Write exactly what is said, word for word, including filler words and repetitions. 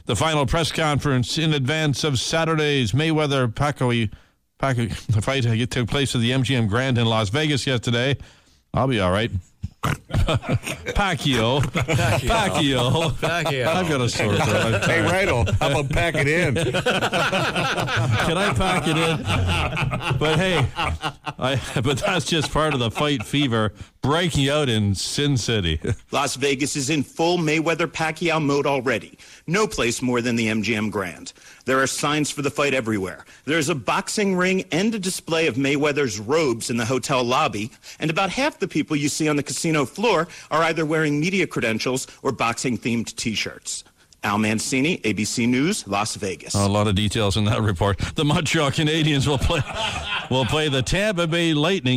The final press conference in advance of Saturday's Mayweather Pacquiao Pacquiao fight took place at the M G M Grand in Las Vegas yesterday. I'll be all right. Pacquiao. Pacquiao. Pacquiao. I've got a sore throat. Hey, Righto, how about pack it in? Can I pack it in? But hey, I, but that's just part of the fight fever breaking out in Sin City. Las Vegas is in full Mayweather-Pacquiao mode already. No place more than the M G M Grand. There are signs for the fight everywhere. There's a boxing ring and a display of Mayweather's robes in the hotel lobby, and about half the people you see on the casino floor are either wearing media credentials or boxing-themed T-shirts. Al Mancini, A B C News, Las Vegas. A lot of details in that report. The Montreal Canadiens will play will play the Tampa Bay Lightning